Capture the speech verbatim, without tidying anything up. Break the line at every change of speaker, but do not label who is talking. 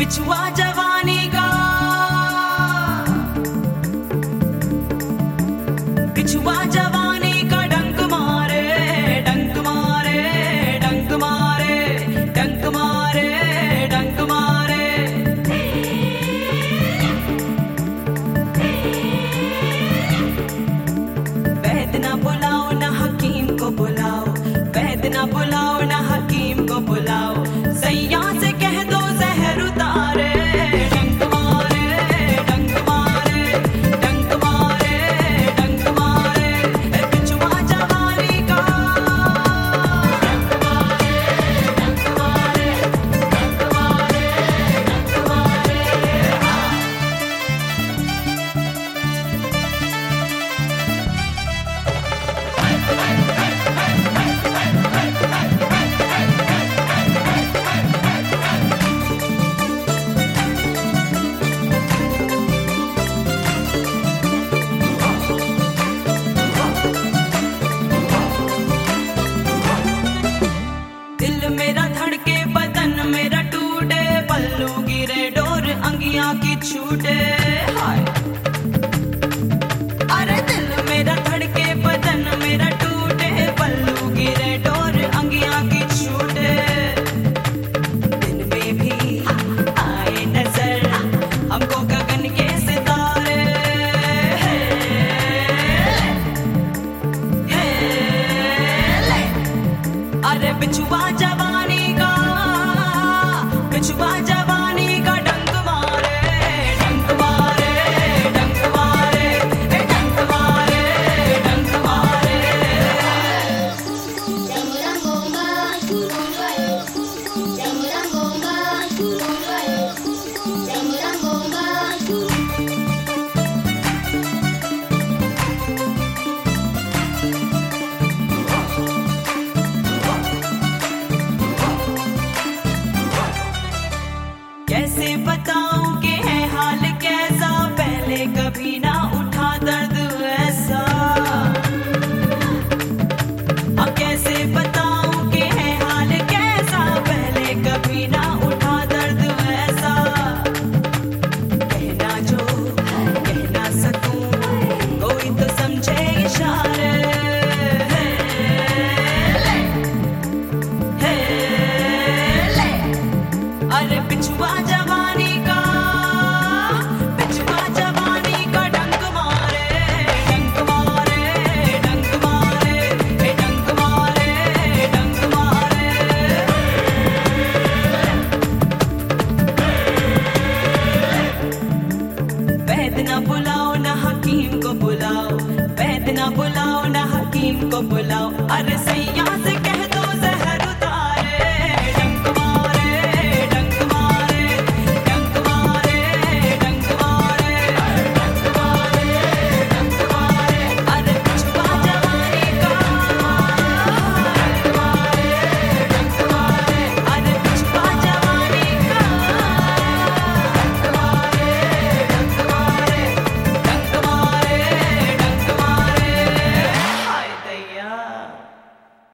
बिछुआ जवानी का, बिछुआ जवानी का डंक मारे, डंक मारे, डंक मारे, डंक मारे, डंक मारे। वैद ना बुलाओ ना हकीम को बुलाओ, वैद ना बुलाओ ना हकीम को बुलाओ, सैया से कह दो जहर उतारे। डंक मारे, डंक मारे, डंक मारे, डंक मारे, बिछुआ जवानी का। डंक मारे, डंक मारे, डंक मारे, डंक मारे। दिल मेरा धड़के बदन मेरा टूटे, पल्लू गिरे डोर अंगियां की छूटे। हाय अरे दिल मेरा धड़के बदन मेरा टूटे, पल्लू गिरे डोर अंगियां की छूटे। दिन में भी आए नजर हमको गगन के सितारे। हे, हे, ले। अरे बिछुआ जवानी का, बिछुआ जवानी का डंक मारे, डंक मारे, डंक मारे, डंक मारे, डंक मारे। कैसे बताऊं कि है हाल कैसा, पहले कभी ना उठा दर्द ऐसा। अब कैसे बताऊं कि है हाल कैसा, पहले कभी ना उठा दर्द ऐसा। कहना जो कह ना सकूं, कोई तो समझे इशारे। हे, ले, हे, ले। अरे बिछुआ जवानी का, बिछुआ जवानी का डंक मारे, डंक मारे, डंक मारे, डंक मारे, डंक मारे। वैद ना बुलाओ ना हकीम को बुलाओ, वैद ना बुलाओ ना हकीम को बुलाओ, अरे सही